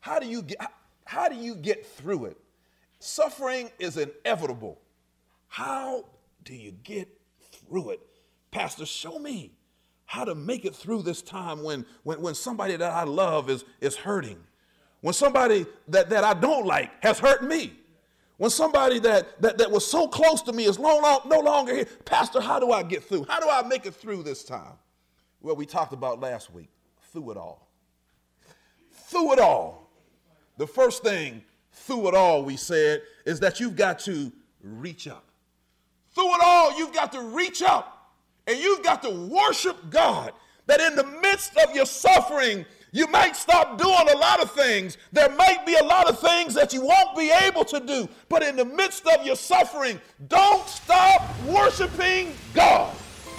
how do you get through it? Suffering is inevitable. How do you get through it? Pastor, show me how to make it through this time when somebody that I love is hurting. When somebody that I don't like has hurt me. When somebody that was so close to me is no longer here. Pastor, how do I get through? How do I make it through this time? Well, we talked about last week, through it all. Through it all. The first thing through it all, we said, is that you've got to reach up. Through it all, you've got to reach up. And you've got to worship God, that in the midst of your suffering, you might stop doing a lot of things. There might be a lot of things that you won't be able to do. But in the midst of your suffering, don't stop worshiping God.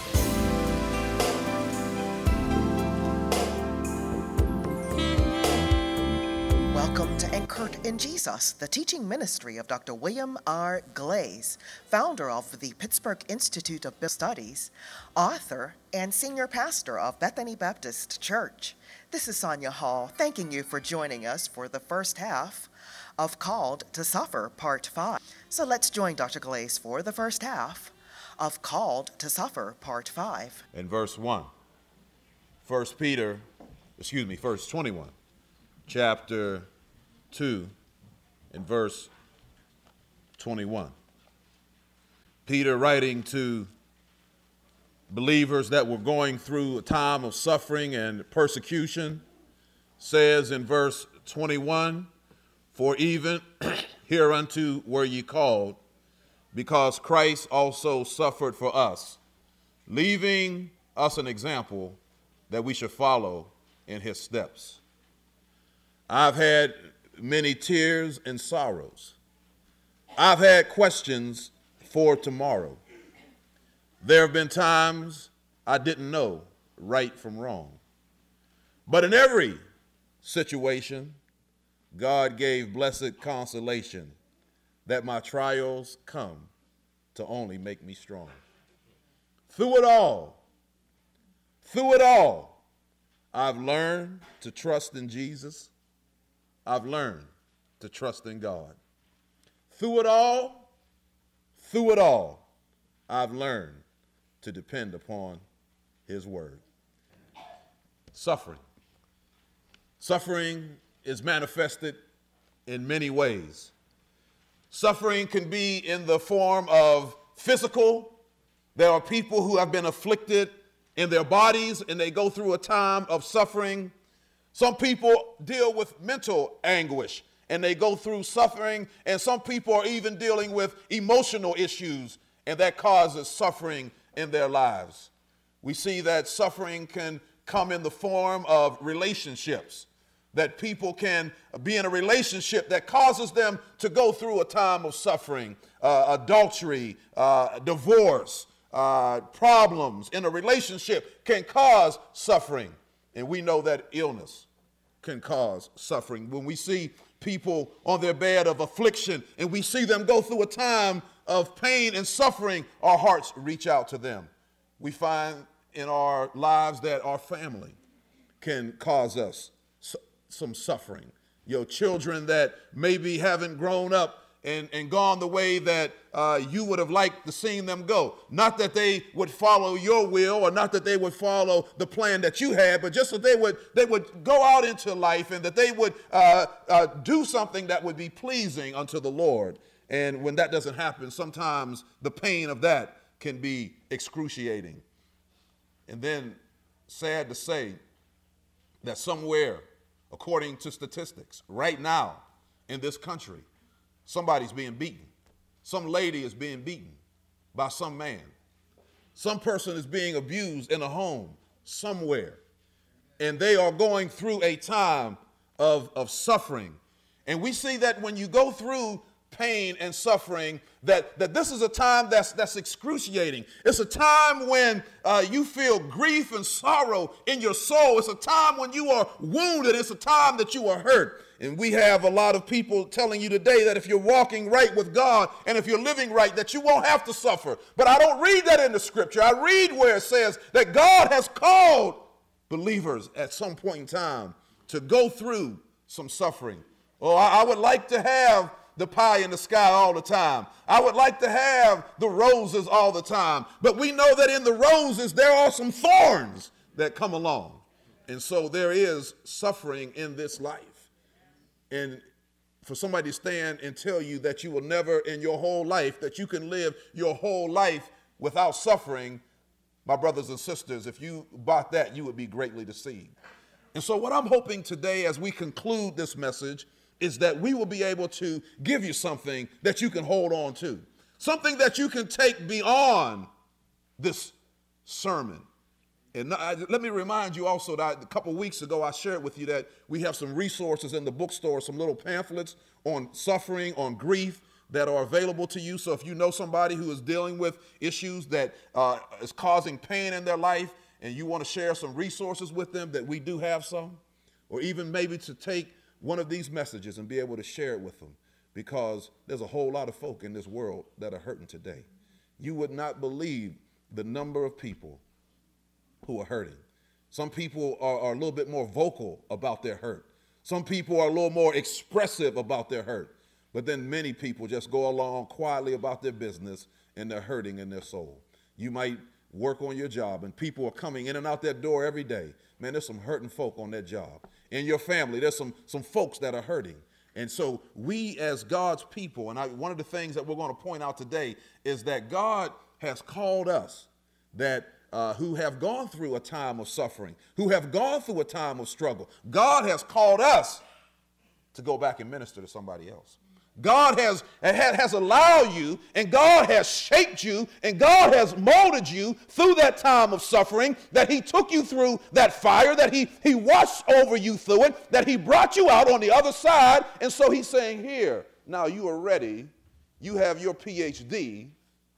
Welcome to Anchored in Jesus, the teaching ministry of Dr. William R. Glaze, founder of the Pittsburgh Institute of Biblical Studies, author, and senior pastor of Bethany Baptist Church. This is Sonia Hall, thanking you for joining us for the first half of Called to Suffer, Part 5. So let's join Dr. Glaze for the first half of Called to Suffer, Part 5. In verse 1, 1 21, chapter 2, and verse 21. Peter, writing to believers that were going through a time of suffering and persecution, says in verse 21, "For even hereunto were ye called, because Christ also suffered for us, leaving us an example that we should follow in his steps." I've had many tears and sorrows. I've had questions for tomorrow. There have been times I didn't know right from wrong. But in every situation, God gave blessed consolation that my trials come to only make me strong. Through it all, I've learned to trust in Jesus. I've learned to trust in God. Through it all, I've learned to depend upon his word. Suffering. Suffering is manifested in many ways. Suffering can be in the form of physical. There are people who have been afflicted in their bodies and they go through a time of suffering. Some people deal with mental anguish and they go through suffering, and some people are even dealing with emotional issues, and that causes suffering in their lives. We see that suffering can come in the form of relationships, that people can be in a relationship that causes them to go through a time of suffering, adultery, divorce, problems in a relationship can cause suffering. And we know that illness can cause suffering. When we see people on their bed of affliction and we see them go through a time of pain and suffering, our hearts reach out to them. We find in our lives that our family can cause us some suffering. Your children that maybe haven't grown up and gone the way that you would have liked to see them go. Not that they would follow your will, or not that they would follow the plan that you had, but just that they would go out into life and that they would do something that would be pleasing unto the Lord. And when that doesn't happen, sometimes the pain of that can be excruciating. And then, sad to say, that somewhere, according to statistics, right now in this country, somebody's being beaten. Some lady is being beaten by some man. Some person is being abused in a home somewhere. And they are going through a time of suffering. And we see that when you go through pain and suffering, that this is a time that's excruciating. It's a time when you feel grief and sorrow in your soul. It's a time when you are wounded. It's a time that you are hurt. And we have a lot of people telling you today that if you're walking right with God and if you're living right, that you won't have to suffer. But I don't read that in the scripture. I read where it says that God has called believers at some point in time to go through some suffering. Oh, I would like to have the pie in the sky all the time. I would like to have the roses all the time. But we know that in the roses, there are some thorns that come along. And so there is suffering in this life. And for somebody to stand and tell you that you will never in your whole life, that you can live your whole life without suffering, my brothers and sisters, if you bought that, you would be greatly deceived. And so what I'm hoping today as we conclude this message is that we will be able to give you something that you can hold on to, something that you can take beyond this sermon. And let me remind you also that a couple weeks ago I shared with you that we have some resources in the bookstore, some little pamphlets on suffering, on grief that are available to you. So if you know somebody who is dealing with issues that is causing pain in their life and you want to share some resources with them, that we do have some, or even maybe to take one of these messages and be able to share it with them, because there's a whole lot of folk in this world that are hurting today. You would not believe the number of people who are hurting. Some people are a little bit more vocal about their hurt. Some people are a little more expressive about their hurt. But then many people just go along quietly about their business and they're hurting in their soul. You might work on your job and people are coming in and out that door every day. Man, there's some hurting folk on that job. In your family, there's some folks that are hurting. And so we as God's people, and one of the things that we're going to point out today is that God has called us that who have gone through a time of suffering, who have gone through a time of struggle. God has called us to go back and minister to somebody else. God has allowed you, and God has shaped you, and God has molded you through that time of suffering, that he took you through that fire, that he watched over you through it, that he brought you out on the other side. And so he's saying, here, now you are ready. You have your PhD.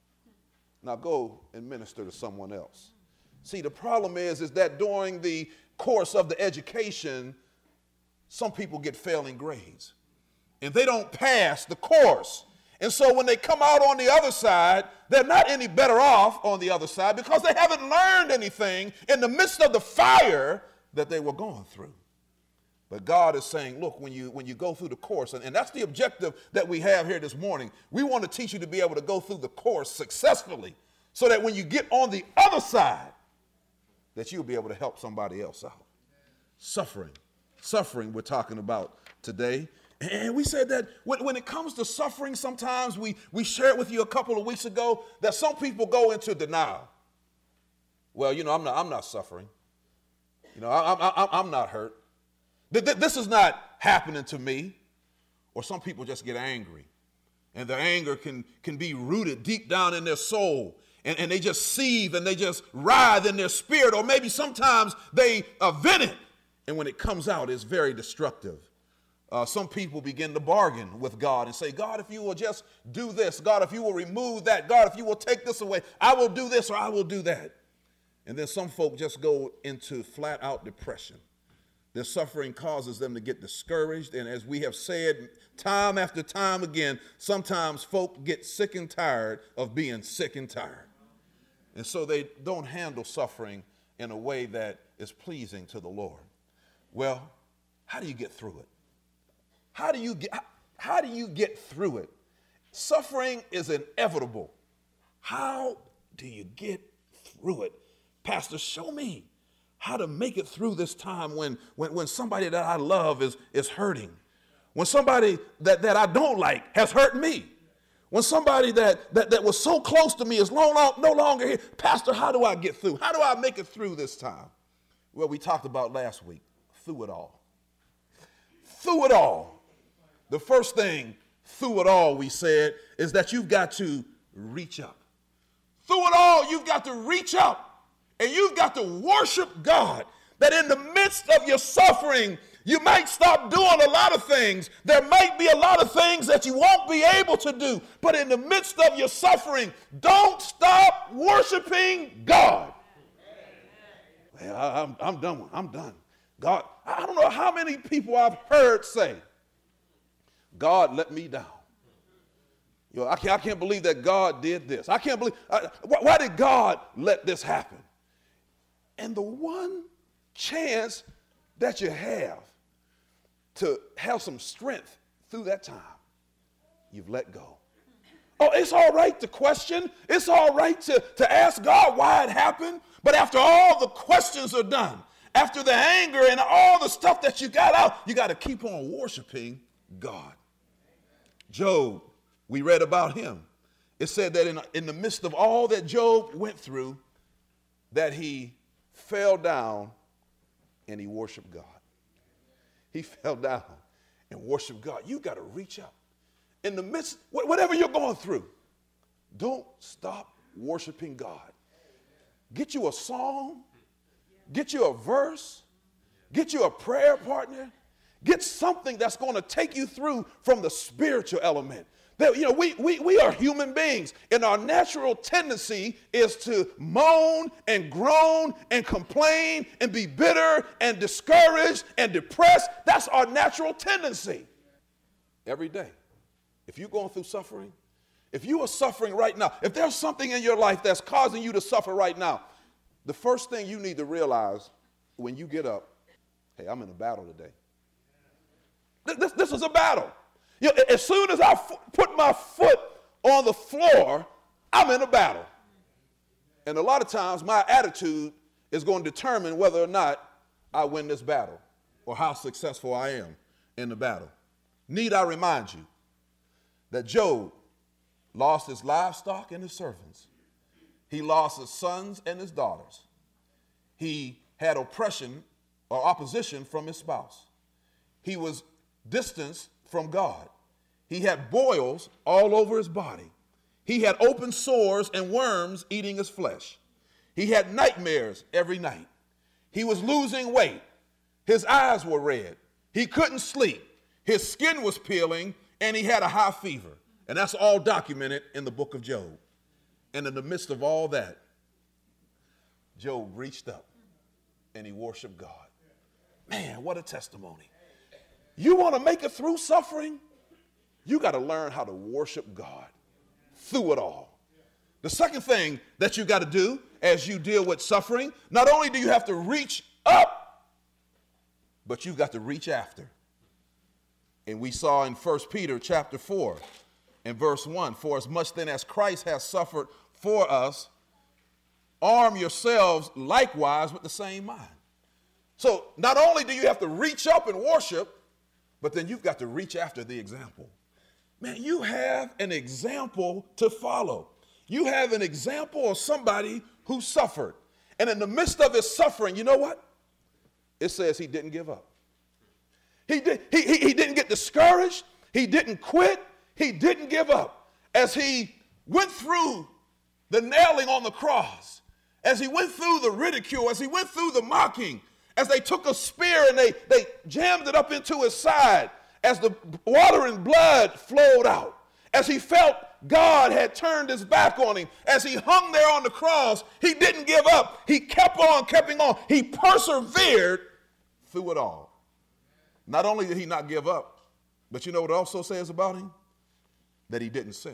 Now go and minister to someone else. See, the problem is that during the course of the education, some people get failing grades. And they don't pass the course. And so when they come out on the other side, they're not any better off on the other side because they haven't learned anything in the midst of the fire that they were going through. But God is saying, look, when you go through the course, and that's the objective that we have here this morning, we want to teach you to be able to go through the course successfully so that when you get on the other side, that you'll be able to help somebody else out. Suffering we're talking about today. And we said that when it comes to suffering, sometimes we shared with you a couple of weeks ago that some people go into denial. Well, I'm not suffering. I'm not hurt. This is not happening to me. Or some people just get angry. And their anger can be rooted deep down in their soul. And they just seethe and they just writhe in their spirit. Or maybe sometimes they vent it. And when it comes out, it's very destructive. Some people begin to bargain with God and say, God, if you will just do this, God, if you will remove that, God, if you will take this away, I will do this or I will do that. And then some folk just go into flat out depression. Their suffering causes them to get discouraged. And as we have said time after time again, sometimes folk get sick and tired of being sick and tired. And so they don't handle suffering in a way that is pleasing to the Lord. Well, how do you get through it? How do you get through it? Suffering is inevitable. How do you get through it? Pastor, show me how to make it through this time when somebody that I love is hurting. When somebody that I don't like has hurt me. When somebody that was so close to me is no longer here. Pastor, how do I get through? How do I make it through this time? Well, we talked about last week, through it all. Through it all. The first thing through it all, we said, is that you've got to reach up. Through it all, you've got to reach up and you've got to worship God. That in the midst of your suffering, you might stop doing a lot of things. There might be a lot of things that you won't be able to do. But in the midst of your suffering, don't stop worshiping God. Well, I'm done. I'm done. God, I don't know how many people I've heard say, God let me down. I can't believe that God did this. I can't believe, why did God let this happen? And the one chance that you have to have some strength through that time, you've let go. Oh, it's all right to question. It's all right to ask God why it happened. But after all the questions are done, after the anger and all the stuff that you got out, you got to keep on worshiping God. Job, we read about him. It said that in the midst of all that Job went through, that he fell down and he worshiped God. He fell down and worshiped God. You got to reach up. In the midst, whatever you're going through, don't stop worshiping God. Get you a song, get you a verse, get you a prayer partner, get something that's going to take you through from the spiritual element. That, you know, we are human beings, and our natural tendency is to moan and groan and complain and be bitter and discouraged and depressed. That's our natural tendency. Every day, if you're going through suffering, if you are suffering right now, if there's something in your life that's causing you to suffer right now, the first thing you need to realize when you get up, hey, I'm in a battle today. This is a battle. You know, as soon as I put my foot on the floor, I'm in a battle. And a lot of times my attitude is going to determine whether or not I win this battle or how successful I am in the battle. Need I remind you that Job lost his livestock and his servants. He lost his sons and his daughters. He had oppression or opposition from his spouse. He was distanced from God. He had boils all over his body. He had open sores and worms eating his flesh. He had nightmares every night. He was losing weight. His eyes were red. He couldn't sleep. His skin was peeling, and he had a high fever. And that's all documented in the book of Job. And in the midst of all that, Job reached up and he worshiped God. Man, what a testimony. You want to make it through suffering? You got to learn how to worship God through it all. The second thing that you got to do as you deal with suffering, not only do you have to reach up, but you've got to reach after. And we saw in 1 Peter chapter 4 and verse 1, for as much then as Christ has suffered for us, arm yourselves likewise with the same mind. So not only do you have to reach up and worship, but then you've got to reach after the example. Man, you have an example to follow. You have an example of somebody who suffered. And in the midst of his suffering, you know what? It says he didn't give up. He didn't get discouraged. He didn't quit. He didn't give up. As he went through the nailing on the cross, as he went through the ridicule, as he went through the mocking, as they took a spear and they jammed it up into his side, as the water and blood flowed out, as he felt God had turned his back on him, as he hung there on the cross, he didn't give up. He kept on, keeping on. He persevered through it all. Not only did he not give up, but you know what it also says about him? That he didn't sin.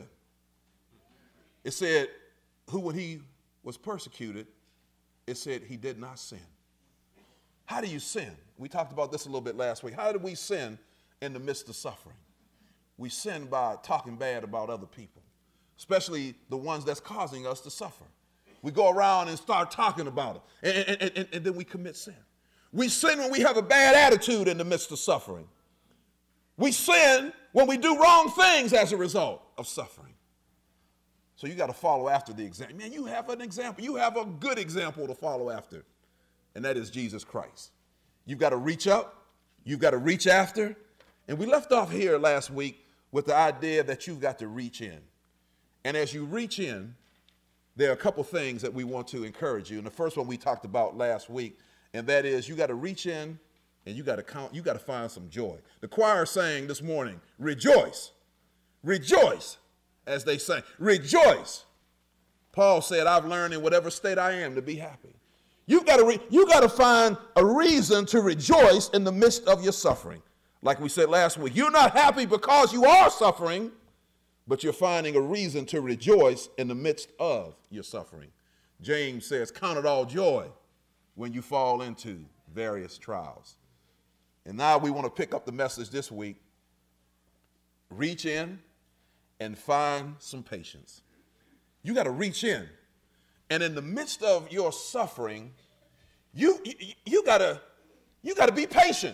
It said, when he was persecuted, it said he did not sin. How do you sin? We talked about this a little bit last week. How do we sin in the midst of suffering? We sin by talking bad about other people, especially the ones that's causing us to suffer. We go around and start talking about it, and then we commit sin. We sin when we have a bad attitude in the midst of suffering. We sin when we do wrong things as a result of suffering. So you got to follow after the example. Man, you have an example. You have a good example to follow after, and that is Jesus Christ. You've got to reach up. You've got to reach after. And we left off here last week with the idea that you've got to reach in. And as you reach in, there are a couple things that we want to encourage you. And the first one we talked about last week, and that is you got to reach in and you got to find some joy. The choir sang this morning, rejoice, rejoice, as they sang, rejoice. Paul said, I've learned in whatever state I am to be happy. You got to find a reason to rejoice in the midst of your suffering. Like we said last week, you're not happy because you are suffering, but you're finding a reason to rejoice in the midst of your suffering. James says, count it all joy when you fall into various trials. And now we want to pick up the message this week. Reach in and find some patience. You got to reach in. And in the midst of your suffering, you got to be patient.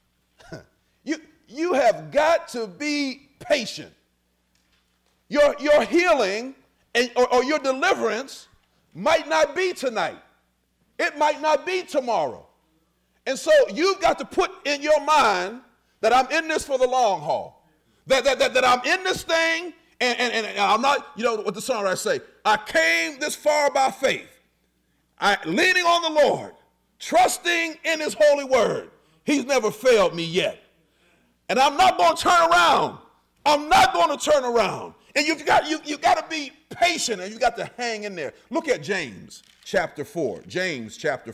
You have got to be patient. Your healing or your deliverance might not be tonight. It might not be tomorrow. And so you've got to put in your mind that I'm in this for the long haul. That I'm in this thing and I'm not, you know what the songwriters say, I came this far by faith. Leaning on the Lord, trusting in his holy word. He's never failed me yet. And I'm not going to turn around. I'm not going to turn around. And you've got to be patient and you got to hang in there. Look at James chapter 4. James chapter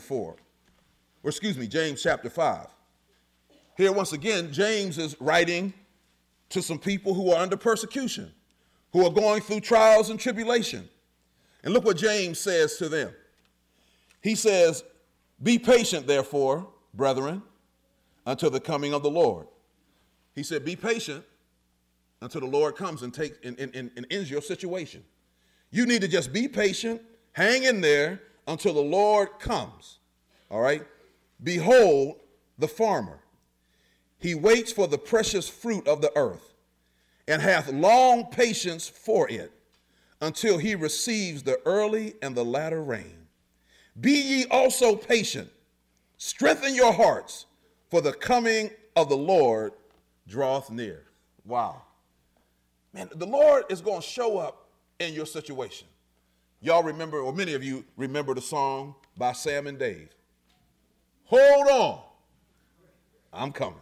5. Here once again, James is writing to some people who are under persecution, who are going through trials and tribulation. And look what James says to them. He says, be patient, therefore, brethren, until the coming of the Lord. He said, be patient until the Lord comes and ends your situation. You need to just be patient, hang in there until the Lord comes. All right? Behold the farmer. He waits for the precious fruit of the earth and hath long patience for it until he receives the early and the latter rain. Be ye also patient. Strengthen your hearts, for the coming of the Lord draweth near. Wow. Man, the Lord is going to show up in your situation. Y'all remember, or many of you remember the song by Sam and Dave. Hold on. I'm coming.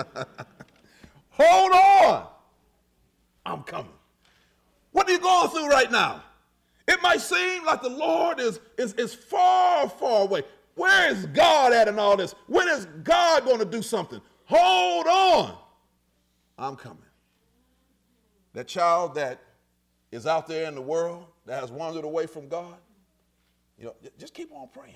Hold on. I'm coming. What are you going through right now? It might seem like the Lord is far, far away. Where is God at in all this? When is God going to do something? Hold on. I'm coming. That child that is out there in the world that has wandered away from God, you know, just keep on praying.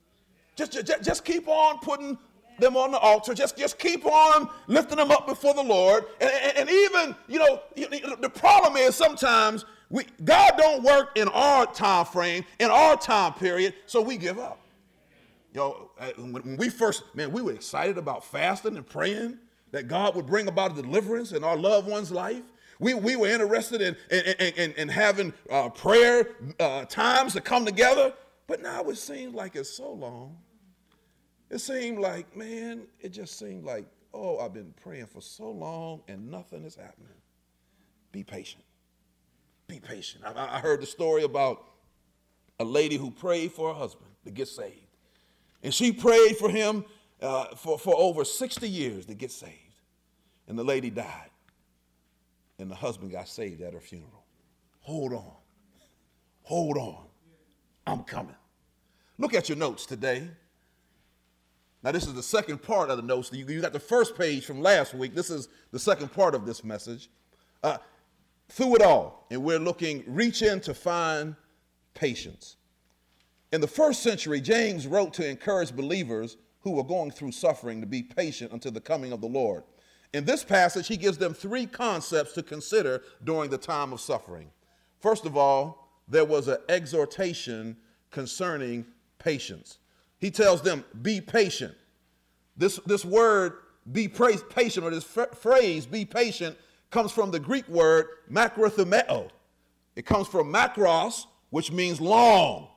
Just keep on putting them on the altar. Just keep on lifting them up before the Lord. And even, you know, the problem is sometimes God don't work in our time frame, in our time period, so we give up. You know, when we first, man, we were excited about fasting and praying that God would bring about a deliverance in our loved one's life. We were interested in having prayer times to come together. But now it seems like it's so long. It seemed like, man, it just seemed like, oh, I've been praying for so long and nothing is happening. Be patient. Be patient. I heard the story about a lady who prayed for her husband to get saved. And she prayed for him for over 60 years to get saved. And the lady died. And the husband got saved at her funeral. Hold on. Hold on. I'm coming. Look at your notes today. Now, this is the second part of the notes. You got the first page from last week. This is the second part of this message. Through it all, and we're looking, reach in to find patience. In the first century, James wrote to encourage believers who were going through suffering to be patient until the coming of the Lord. In this passage, he gives them three concepts to consider during the time of suffering. First of all, there was an exhortation concerning patience. He tells them, be patient. This word, be patient, or this phrase, be patient, comes from the Greek word makrothumeo. It comes from makros, which means long,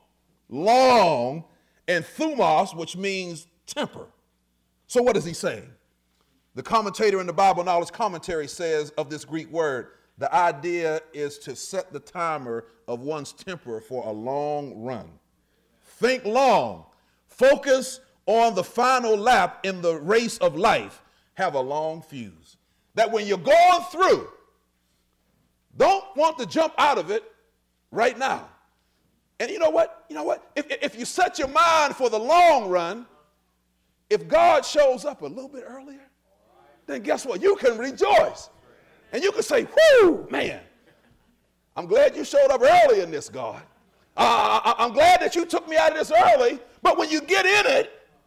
and thumos, which means temper. So what is he saying? The commentator in the Bible Knowledge Commentary says of this Greek word, the idea is to set the timer of one's temper for a long run. Think long. Focus on the final lap in the race of life. Have a long fuse. That when you're going through, don't want to jump out of it right now. And you know what? If you set your mind for the long run, if God shows up a little bit earlier, then guess what? You can rejoice. And you can say, whoo, man, I'm glad you showed up early in this, God. I'm glad that you took me out of this early, but when you get in it,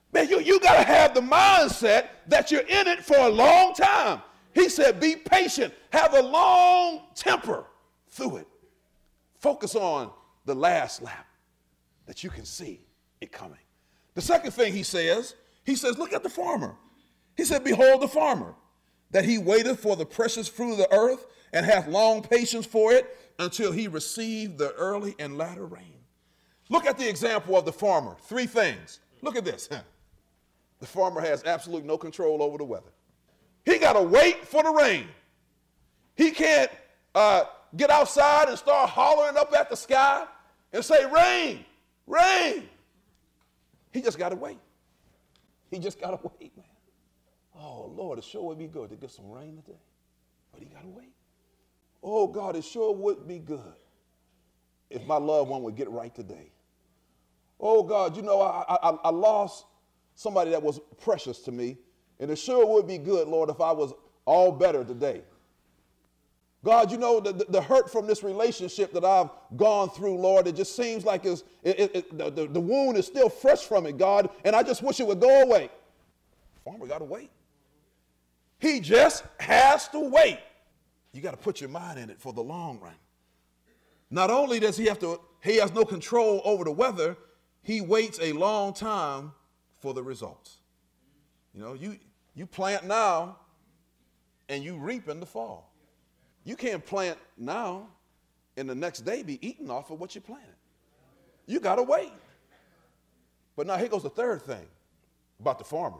Man, you got to have the mindset that you're in it for a long time. He said, be patient. Have a long temper through it. Focus on the last lap that you can see it coming. The second thing he says, look at the farmer. He said, behold the farmer, that he waiteth for the precious fruit of the earth and hath long patience for it until he receive the early and latter rain. Look at the example of the farmer. 3 things. Look at this. The farmer has absolutely no control over the weather. He got to wait for the rain. He can't get outside and start hollering up at the sky and say, rain, rain. He just got to wait. He just got to wait, man. Oh, Lord, it sure would be good to get some rain today. But he got to wait. Oh, God, it sure would be good if my loved one would get right today. Oh, God, you know, I lost somebody that was precious to me, and it sure would be good, Lord, if I was all better today. God, you know, the hurt from this relationship that I've gone through, Lord, it just seems like the wound is still fresh from it, God, and I just wish it would go away. Farmer got to wait. He just has to wait. You got to put your mind in it for the long run. Not only does he has no control over the weather, he waits a long time for the results. You know, you plant now and you reap in the fall. You can't plant now and the next day be eating off of what you planted. You got to wait. But now here goes the third thing about the farmer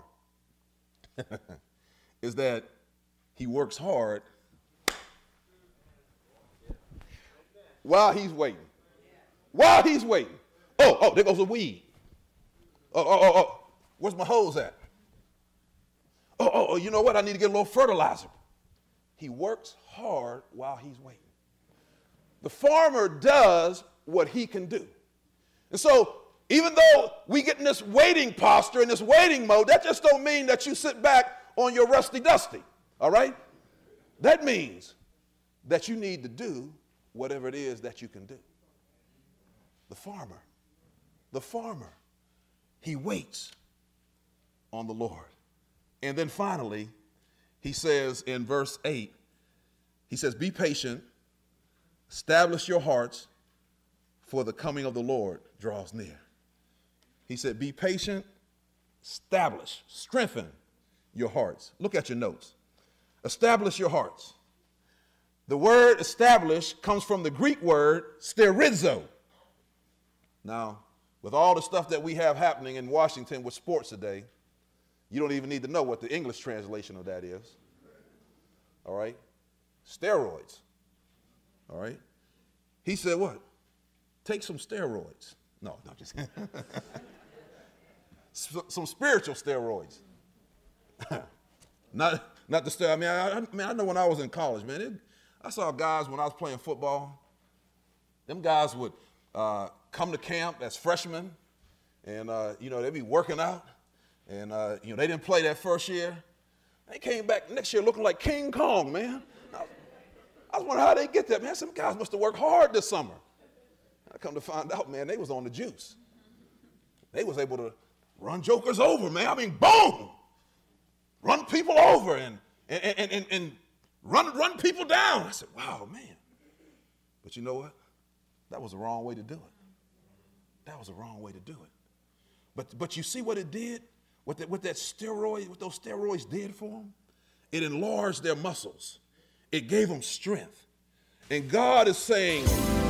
is that he works hard while he's waiting. While he's waiting. Oh, there goes a weed. Oh, where's my hose at? Oh, you know what? I need to get a little fertilizer. He works hard while he's waiting. The farmer does what he can do. And so even though we get in this waiting posture, in this waiting mode, that just don't mean that you sit back on your rusty dusty, all right? That means that you need to do whatever it is that you can do. The farmer, he waits on the Lord. And then finally, he says in verse 8, he says, be patient, establish your hearts, for the coming of the Lord draws near. He said, be patient, establish, strengthen your hearts. Look at your notes. Establish your hearts. The word establish comes from the Greek word sterizo. Now, with all the stuff that we have happening in Washington with sports today, you don't even need to know what the English translation of that is. All right? Steroids. All right? He said what? Take some steroids. No, just some spiritual steroids. not the steroids. I know when I was in college, man, I saw guys when I was playing football. Them guys would come to camp as freshmen, and they'd be working out, and they didn't play that first year. They came back next year looking like King Kong, man. I was wondering how they get that, man. Some guys must have worked hard this summer. I come to find out, man, they was on the juice. They was able to run jokers over, man. I mean, boom, run people over and run people down. I said, wow, man. But you know what? That was the wrong way to do it. That was the wrong way to do it. But you see what it did? What those steroids did for them? It enlarged their muscles. It gave them strength. And God is saying,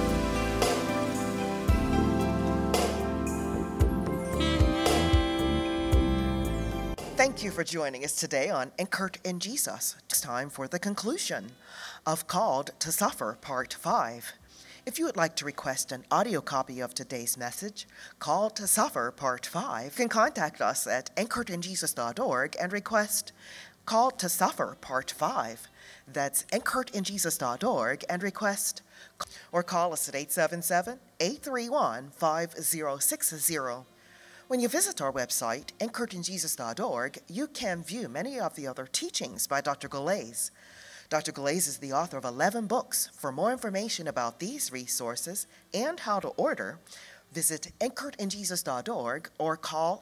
thank you for joining us today on Anchored in Jesus. It's time for the conclusion of Called to Suffer, Part 5. If you would like to request an audio copy of today's message, Called to Suffer, Part 5, you can contact us at anchoredinjesus.org and request Called to Suffer, Part 5. That's anchoredinjesus.org and request, or call us at 877-831-5060. When you visit our website, anchoredinjesus.org, you can view many of the other teachings by Dr. Galais. Dr. Galais is the author of 11 books. For more information about these resources and how to order, Visit anchoredinjesus.org or call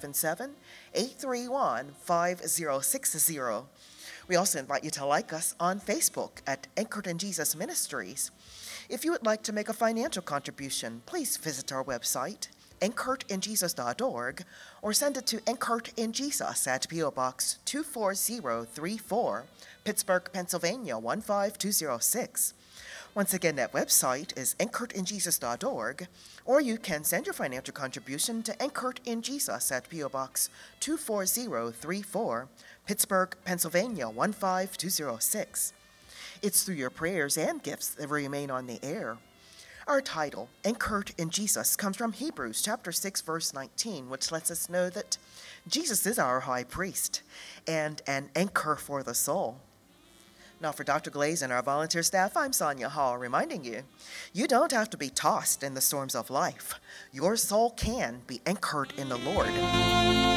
877-831-5060. We also invite you to like us on Facebook at Anchored in Jesus Ministries. If you would like to make a financial contribution, please visit our website, anchoredinjesus.org, or send it to Anchored in Jesus at P.O. Box 24034, Pittsburgh, Pennsylvania 15206. Once again, that website is anchoredinjesus.org, or you can send your financial contribution to Anchored in Jesus at P.O. Box 24034, Pittsburgh, Pennsylvania 15206. It's through your prayers and gifts that we remain on the air. Our title, Anchored in Jesus, comes from Hebrews chapter 6, verse 19, which lets us know that Jesus is our high priest and an anchor for the soul. Now, for Dr. Glaze and our volunteer staff, I'm Sonia Hall, reminding you, you don't have to be tossed in the storms of life. Your soul can be anchored in the Lord.